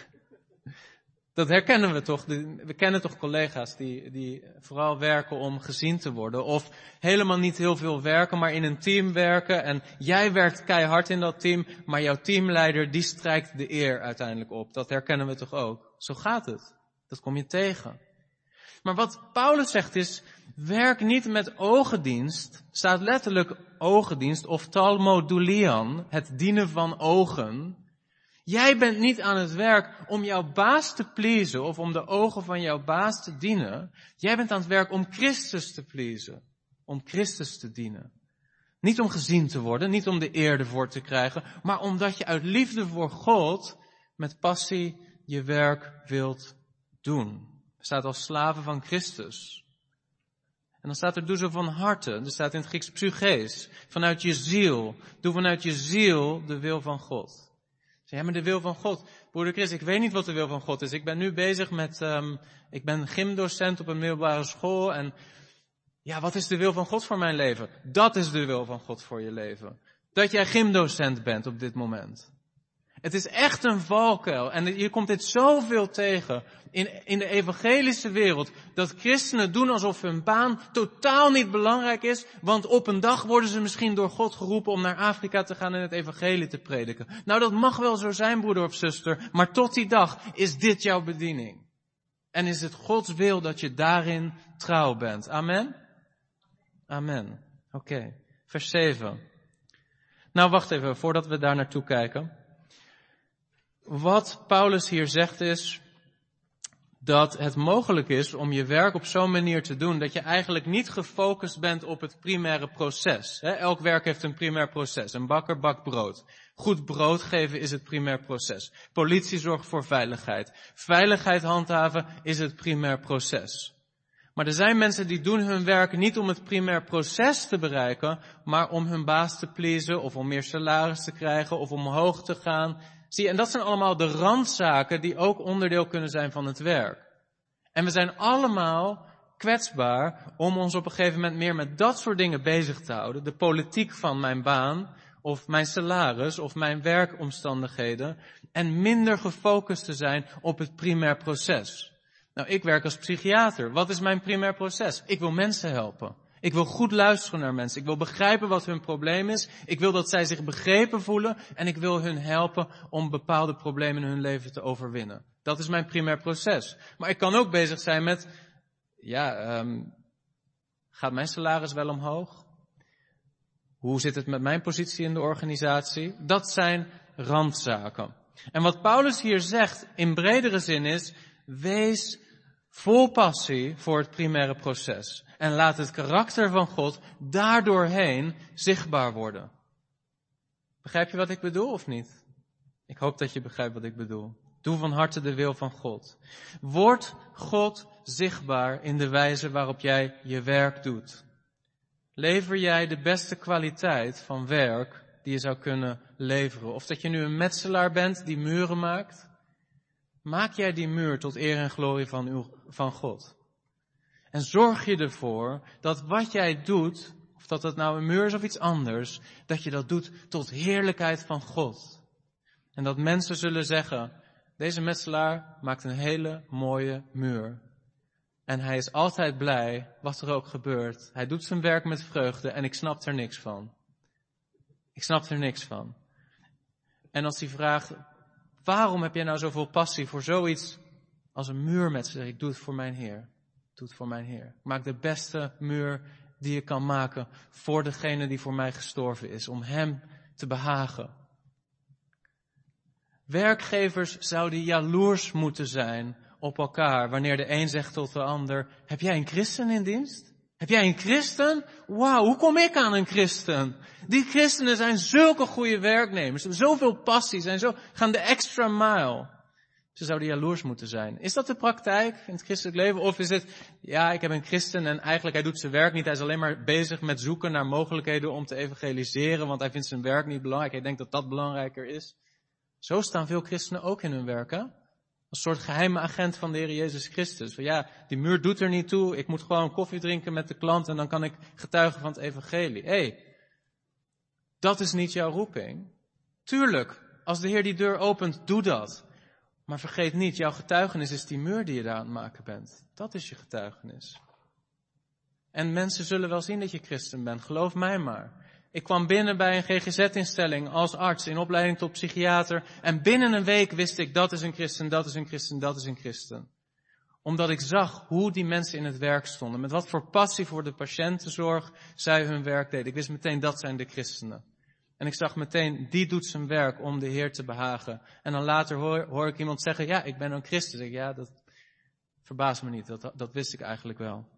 Dat herkennen we toch. We kennen toch collega's die vooral werken om gezien te worden. Of helemaal niet heel veel werken, maar in een team werken. En jij werkt keihard in dat team, maar jouw teamleider die strijkt de eer uiteindelijk op. Dat herkennen we toch ook. Zo gaat het. Dat kom je tegen. Maar wat Paulus zegt is, werk niet met ogendienst. Staat letterlijk ogendienst of talmodoulian, het dienen van ogen. Jij bent niet aan het werk om jouw baas te pleasen of om de ogen van jouw baas te dienen. Jij bent aan het werk om Christus te pleasen, om Christus te dienen. Niet om gezien te worden, niet om de eer ervoor te krijgen, maar omdat je uit liefde voor God met passie je werk wilt doen. Er staat als slaven van Christus. En dan staat er doe zo van harte, er staat in het Grieks psyches, vanuit je ziel. Doe vanuit je ziel de wil van God. Ja, maar de wil van God. Broeder Chris, ik weet niet wat de wil van God is. Ik ben nu bezig met, ik ben gymdocent op een middelbare school. En ja, wat is de wil van God voor mijn leven? Dat is de wil van God voor je leven. Dat jij gymdocent bent op dit moment. Het is echt een valkuil. En je komt dit zoveel tegen in de evangelische wereld. Dat christenen doen alsof hun baan totaal niet belangrijk is. Want op een dag worden ze misschien door God geroepen om naar Afrika te gaan en het evangelie te prediken. Nou, dat mag wel zo zijn, broeder of zuster. Maar tot die dag is dit jouw bediening. En is het Gods wil dat je daarin trouw bent. Amen? Amen. Oké. Vers 7. Nou, wacht even voordat we daar naartoe kijken. Wat Paulus hier zegt is dat het mogelijk is om je werk op zo'n manier te doen dat je eigenlijk niet gefocust bent op het primaire proces. Elk werk heeft een primair proces. Een bakker bakt brood. Goed brood geven is het primair proces. Politie zorgt voor veiligheid. Veiligheid handhaven is het primair proces. Maar er zijn mensen die doen hun werk niet om het primair proces te bereiken, maar om hun baas te pleasen of om meer salaris te krijgen of om omhoog te gaan. Zie je, en dat zijn allemaal de randzaken die ook onderdeel kunnen zijn van het werk. En we zijn allemaal kwetsbaar om ons op een gegeven moment meer met dat soort dingen bezig te houden. De politiek van mijn baan, of mijn salaris, of mijn werkomstandigheden. En minder gefocust te zijn op het primair proces. Nou, ik werk als psychiater. Wat is mijn primair proces? Ik wil mensen helpen. Ik wil goed luisteren naar mensen. Ik wil begrijpen wat hun probleem is. Ik wil dat zij zich begrepen voelen. En ik wil hun helpen om bepaalde problemen in hun leven te overwinnen. Dat is mijn primair proces. Maar ik kan ook bezig zijn met, gaat mijn salaris wel omhoog? Hoe zit het met mijn positie in de organisatie? Dat zijn randzaken. En wat Paulus hier zegt in bredere zin is, wees vol passie voor het primaire proces. En laat het karakter van God daardoorheen zichtbaar worden. Begrijp je wat ik bedoel of niet? Ik hoop dat je begrijpt wat ik bedoel. Doe van harte de wil van God. Word God zichtbaar in de wijze waarop jij je werk doet. Lever jij de beste kwaliteit van werk die je zou kunnen leveren. Of dat je nu een metselaar bent die muren maakt. Maak jij die muur tot eer en glorie van God. En zorg je ervoor dat wat jij doet, of dat het nou een muur is of iets anders, dat je dat doet tot heerlijkheid van God. En dat mensen zullen zeggen, deze metselaar maakt een hele mooie muur. En hij is altijd blij, wat er ook gebeurt. Hij doet zijn werk met vreugde en ik snap er niks van. Ik snap er niks van. En als hij vraagt, waarom heb jij nou zoveel passie voor zoiets als een muur met zich? Ik doe het voor mijn Heer. Doe het voor mijn Heer. Ik maak de beste muur die ik kan maken voor degene die voor mij gestorven is, om hem te behagen. Werkgevers zouden jaloers moeten zijn op elkaar wanneer de een zegt tot de ander, heb jij een christen in dienst? Heb jij een christen? Wauw, hoe kom ik aan een christen? Die christenen zijn zulke goede werknemers, hebben zoveel passie, gaan de extra mile. Ze zouden jaloers moeten zijn. Is dat de praktijk in het christelijk leven? Of is het, ja, ik heb een christen en eigenlijk hij doet zijn werk niet. Hij is alleen maar bezig met zoeken naar mogelijkheden om te evangeliseren, want hij vindt zijn werk niet belangrijk. Hij denkt dat dat belangrijker is. Zo staan veel christenen ook in hun werk, hè? Als soort geheime agent van de Heer Jezus Christus. Van ja, die muur doet er niet toe. Ik moet gewoon koffie drinken met de klant en dan kan ik getuigen van het evangelie. Hé, dat is niet jouw roeping. Tuurlijk, als de Heer die deur opent, doe dat. Maar vergeet niet, jouw getuigenis is die muur die je daar aan het maken bent. Dat is je getuigenis. En mensen zullen wel zien dat je christen bent, geloof mij maar. Ik kwam binnen bij een GGZ-instelling als arts in opleiding tot psychiater. En binnen een week wist ik, dat is een christen, dat is een christen, dat is een christen. Omdat ik zag hoe die mensen in het werk stonden. Met wat voor passie voor de patiëntenzorg zij hun werk deden. Ik wist meteen, dat zijn de christenen. En ik zag meteen, die doet zijn werk om de Heer te behagen. En dan later hoor ik iemand zeggen, ja, ik ben een christen. Zeg ik, ja, dat verbaast me niet, dat wist ik eigenlijk wel.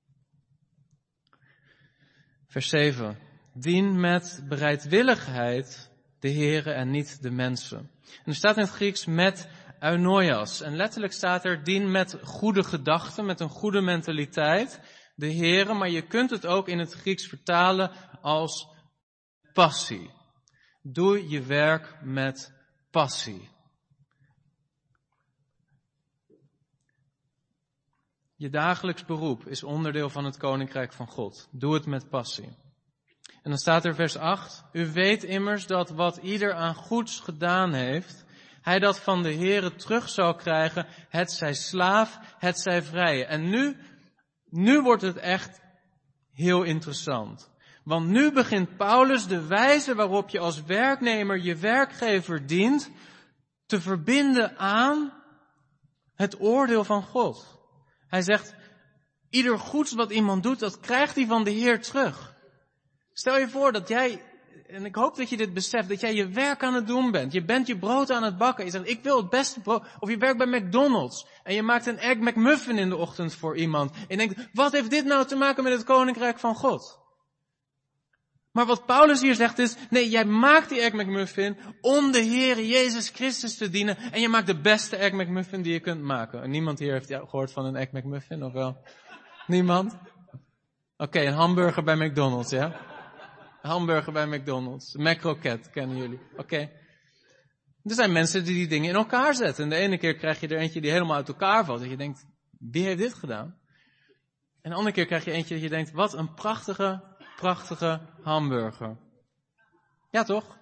Vers 7. Dien met bereidwilligheid de Heere en niet de mensen. En er staat in het Grieks met eunoias. En letterlijk staat er, dien met goede gedachten, met een goede mentaliteit de Heere. Maar je kunt het ook in het Grieks vertalen als passie. Doe je werk met passie. Je dagelijks beroep is onderdeel van het Koninkrijk van God. Doe het met passie. En dan staat er vers 8. U weet immers dat wat ieder aan goeds gedaan heeft, hij dat van de Heere terug zal krijgen, het zij slaaf, het zij vrije. En nu wordt het echt heel interessant. Want nu begint Paulus de wijze waarop je als werknemer je werkgever dient, te verbinden aan het oordeel van God. Hij zegt, ieder goeds wat iemand doet, dat krijgt hij van de Heer terug. Stel je voor dat jij, en ik hoop dat je dit beseft, dat jij je werk aan het doen bent. Je bent je brood aan het bakken. Je zegt, ik wil het beste brood. Of je werkt bij McDonald's. En je maakt een Egg McMuffin in de ochtend voor iemand. En je denkt, wat heeft dit nou te maken met het Koninkrijk van God? Maar wat Paulus hier zegt is, nee, jij maakt die Egg McMuffin om de Heer Jezus Christus te dienen. En je maakt de beste Egg McMuffin die je kunt maken. En niemand hier heeft gehoord van een Egg McMuffin, of wel? Niemand? Oké, een hamburger bij McDonald's, ja? Hamburger bij McDonald's. McCroket, kennen jullie. Oké. Er zijn mensen die dingen in elkaar zetten. En de ene keer krijg je er eentje die helemaal uit elkaar valt. Dat je denkt, wie heeft dit gedaan? En de andere keer krijg je eentje dat je denkt, wat een prachtige hamburger. Ja, toch?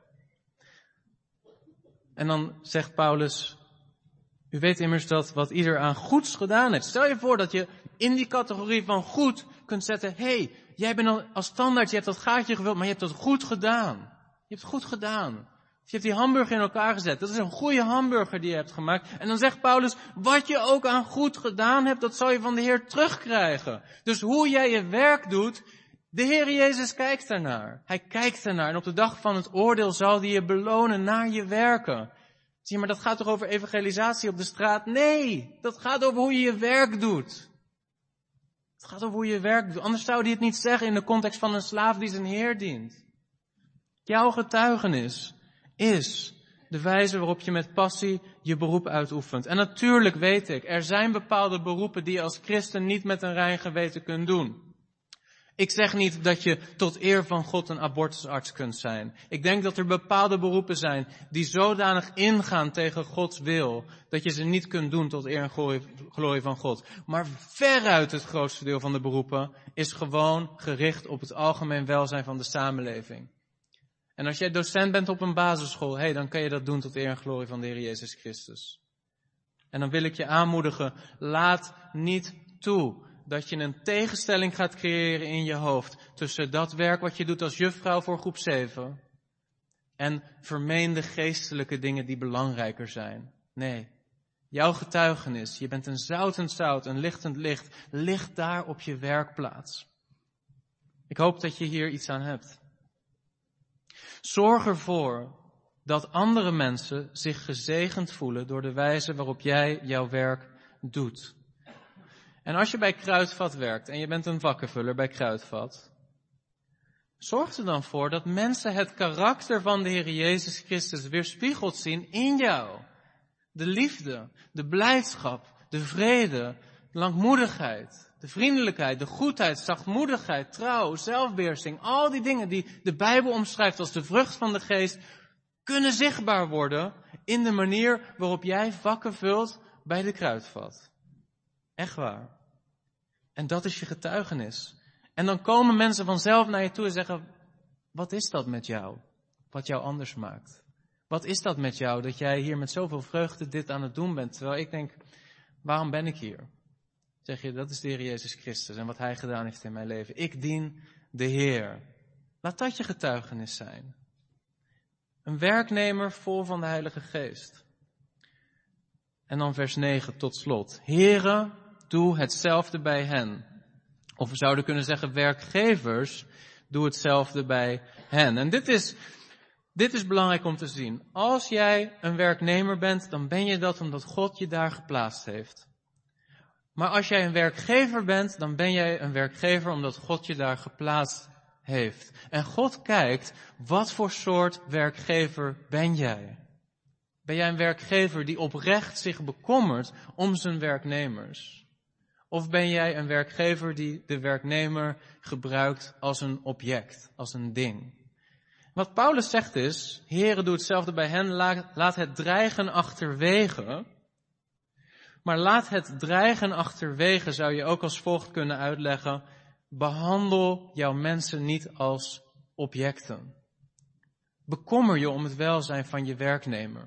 En dan zegt Paulus, u weet immers dat wat ieder aan goeds gedaan heeft. Stel je voor dat je in die categorie van goed kunt zetten, hey, jij bent al als standaard, je hebt dat gaatje gevuld, maar je hebt dat goed gedaan. Je hebt het goed gedaan. Je hebt die hamburger in elkaar gezet. Dat is een goede hamburger die je hebt gemaakt. En dan zegt Paulus, wat je ook aan goed gedaan hebt, dat zal je van de Heer terugkrijgen. Dus hoe jij je werk doet, de Heer Jezus kijkt ernaar. Hij kijkt ernaar. En op de dag van het oordeel zal hij je belonen naar je werken. Zie je, maar dat gaat toch over evangelisatie op de straat? Nee, dat gaat over hoe je je werk doet. Het gaat over hoe je werk doet. Anders zou hij het niet zeggen in de context van een slaaf die zijn Heer dient. Jouw getuigenis is de wijze waarop je met passie je beroep uitoefent. En natuurlijk weet ik, er zijn bepaalde beroepen die je als christen niet met een rein geweten kunt doen. Ik zeg niet dat je tot eer van God een abortusarts kunt zijn. Ik denk dat er bepaalde beroepen zijn die zodanig ingaan tegen Gods wil, dat je ze niet kunt doen tot eer en glorie van God. Maar veruit het grootste deel van de beroepen is gewoon gericht op het algemeen welzijn van de samenleving. En als jij docent bent op een basisschool, dan kan je dat doen tot eer en glorie van de Heer Jezus Christus. En dan wil ik je aanmoedigen, laat niet toe dat je een tegenstelling gaat creëren in je hoofd tussen dat werk wat je doet als juffrouw voor groep 7 en vermeende geestelijke dingen die belangrijker zijn. Nee, jouw getuigenis, je bent een zoutend zout, een lichtend licht, ligt daar op je werkplaats. Ik hoop dat je hier iets aan hebt. Zorg ervoor dat andere mensen zich gezegend voelen door de wijze waarop jij jouw werk doet. En als je bij Kruidvat werkt en je bent een vakkenvuller bij Kruidvat, zorg er dan voor dat mensen het karakter van de Heer Jezus Christus weerspiegeld zien in jou. De liefde, de blijdschap, de vrede, de langmoedigheid, de vriendelijkheid, de goedheid, zachtmoedigheid, trouw, zelfbeheersing. Al die dingen die de Bijbel omschrijft als de vrucht van de geest, kunnen zichtbaar worden in de manier waarop jij vakken vult bij de Kruidvat. Echt waar. En dat is je getuigenis. En dan komen mensen vanzelf naar je toe en zeggen, wat is dat met jou? Wat jou anders maakt? Wat is dat met jou dat jij hier met zoveel vreugde dit aan het doen bent? Terwijl ik denk, waarom ben ik hier? Zeg je, dat is de Heer Jezus Christus en wat Hij gedaan heeft in mijn leven. Ik dien de Heer. Laat dat je getuigenis zijn. Een werknemer vol van de Heilige Geest. En dan vers 9 tot slot. Here, doe hetzelfde bij hen. Of we zouden kunnen zeggen, werkgevers, doe hetzelfde bij hen. En dit is belangrijk om te zien. Als jij een werknemer bent, dan ben je dat omdat God je daar geplaatst heeft. Maar als jij een werkgever bent, dan ben jij een werkgever omdat God je daar geplaatst heeft. En God kijkt, wat voor soort werkgever ben jij? Ben jij een werkgever die oprecht zich bekommert om zijn werknemers? Of ben jij een werkgever die de werknemer gebruikt als een object, als een ding? Wat Paulus zegt is, Heere, doe hetzelfde bij hen, laat het dreigen achterwege. Maar laat het dreigen achterwege zou je ook als volgt kunnen uitleggen. Behandel jouw mensen niet als objecten. Bekommer je om het welzijn van je werknemer.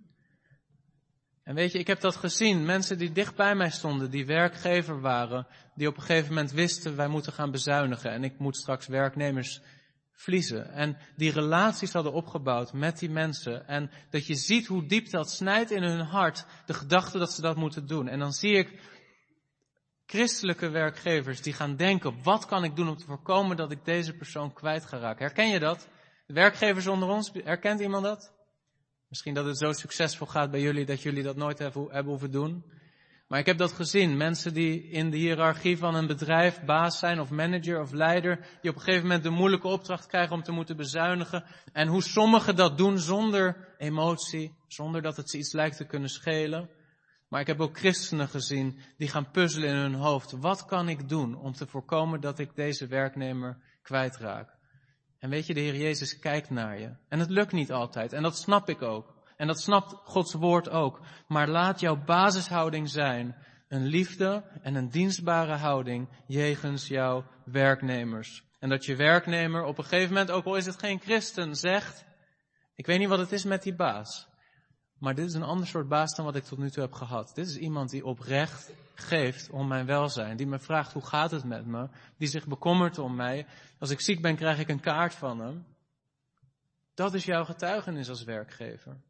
En weet je, ik heb dat gezien. Mensen die dicht bij mij stonden, die werkgever waren, die op een gegeven moment wisten, wij moeten gaan bezuinigen en ik moet straks werknemers verliezen. En die relaties hadden opgebouwd met die mensen. En dat je ziet hoe diep dat snijdt in hun hart, de gedachte dat ze dat moeten doen. En dan zie ik christelijke werkgevers die gaan denken, wat kan ik doen om te voorkomen dat ik deze persoon kwijt ga raken? Herken je dat? De werkgevers onder ons, herkent iemand dat? Misschien dat het zo succesvol gaat bij jullie dat jullie dat nooit hebben hoeven doen. Maar ik heb dat gezien. Mensen die in de hiërarchie van een bedrijf baas zijn of manager of leider, die op een gegeven moment de moeilijke opdracht krijgen om te moeten bezuinigen. En hoe sommigen dat doen zonder emotie, zonder dat het ze iets lijkt te kunnen schelen. Maar ik heb ook christenen gezien die gaan puzzelen in hun hoofd. Wat kan ik doen om te voorkomen dat ik deze werknemer kwijtraak? En weet je, de Heer Jezus kijkt naar je. En het lukt niet altijd. En dat snap ik ook. En dat snapt Gods woord ook. Maar laat jouw basishouding zijn een liefde en een dienstbare houding jegens jouw werknemers. En dat je werknemer op een gegeven moment, ook al is het geen christen, zegt, ik weet niet wat het is met die baas. Maar dit is een ander soort baas dan wat ik tot nu toe heb gehad. Dit is iemand die oprecht geeft om mijn welzijn. Die me vraagt, hoe gaat het met me? Die zich bekommert om mij. Als ik ziek ben, krijg ik een kaart van hem. Dat is jouw getuigenis als werkgever.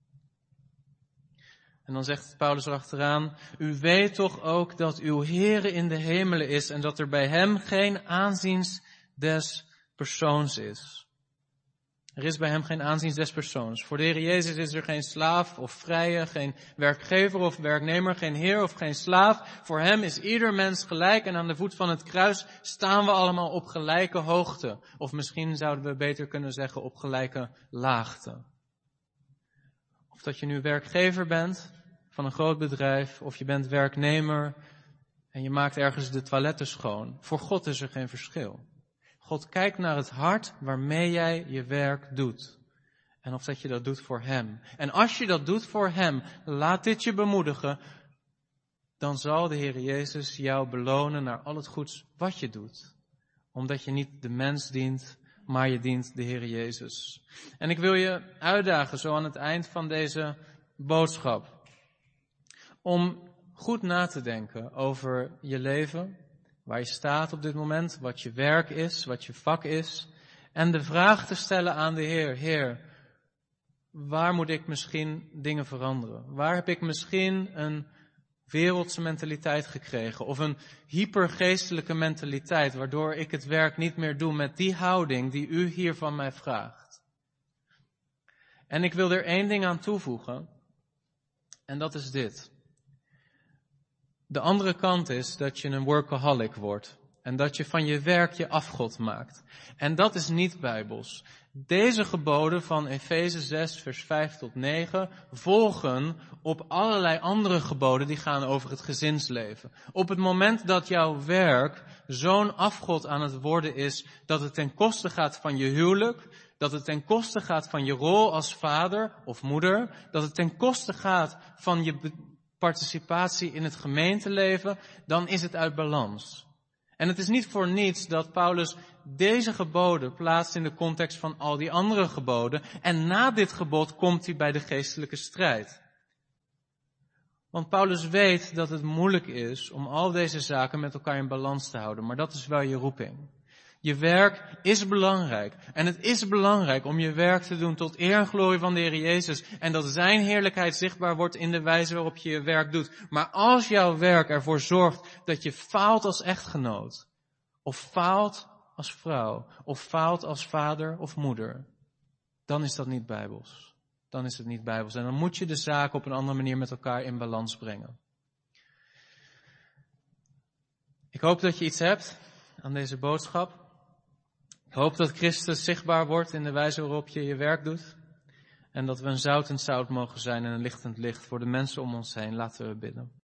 En dan zegt Paulus erachteraan, u weet toch ook dat uw Heere in de hemelen is en dat er bij hem geen aanziens des persoons is. Er is bij hem geen aanzien des persoons. Voor de Heer Jezus is er geen slaaf of vrije, geen werkgever of werknemer, geen heer of geen slaaf. Voor hem is ieder mens gelijk en aan de voet van het kruis staan we allemaal op gelijke hoogte. Of misschien zouden we beter kunnen zeggen op gelijke laagte. Of dat je nu werkgever bent van een groot bedrijf, of je bent werknemer en je maakt ergens de toiletten schoon. Voor God is er geen verschil. God kijkt naar het hart waarmee jij je werk doet. En of dat je dat doet voor hem. En als je dat doet voor hem, laat dit je bemoedigen. Dan zal de Heer Jezus jou belonen naar al het goeds wat je doet. Omdat je niet de mens dient, maar je dient de Heer Jezus. En ik wil je uitdagen, zo aan het eind van deze boodschap, om goed na te denken over je leven. Waar je staat op dit moment, wat je werk is, wat je vak is. En de vraag te stellen aan de Heer, Heer, waar moet ik misschien dingen veranderen? Waar heb ik misschien een wereldse mentaliteit gekregen of een hypergeestelijke mentaliteit, waardoor ik het werk niet meer doe met die houding die u hier van mij vraagt. En ik wil er 1 ding aan toevoegen, en dat is dit. De andere kant is dat je een workaholic wordt en dat je van je werk je afgod maakt. En dat is niet bijbels. Deze geboden van Efeze 6 vers 5 tot 9 volgen op allerlei andere geboden die gaan over het gezinsleven. Op het moment dat jouw werk zo'n afgod aan het worden is dat het ten koste gaat van je huwelijk, dat het ten koste gaat van je rol als vader of moeder, dat het ten koste gaat van je participatie in het gemeenteleven, dan is het uit balans. En het is niet voor niets dat Paulus deze geboden plaatst in de context van al die andere geboden. En na dit gebod komt hij bij de geestelijke strijd. Want Paulus weet dat het moeilijk is om al deze zaken met elkaar in balans te houden. Maar dat is wel je roeping. Je werk is belangrijk. En het is belangrijk om je werk te doen tot eer en glorie van de Heer Jezus. En dat zijn heerlijkheid zichtbaar wordt in de wijze waarop je je werk doet. Maar als jouw werk ervoor zorgt dat je faalt als echtgenoot, of faalt als vrouw, of faalt als vader of moeder, dan is dat niet bijbels. Dan is het niet bijbels. En dan moet je de zaken op een andere manier met elkaar in balans brengen. Ik hoop dat je iets hebt aan deze boodschap. Ik hoop dat Christus zichtbaar wordt in de wijze waarop je je werk doet. En dat we een zoutend zout mogen zijn en een lichtend licht voor de mensen om ons heen. Laten we bidden.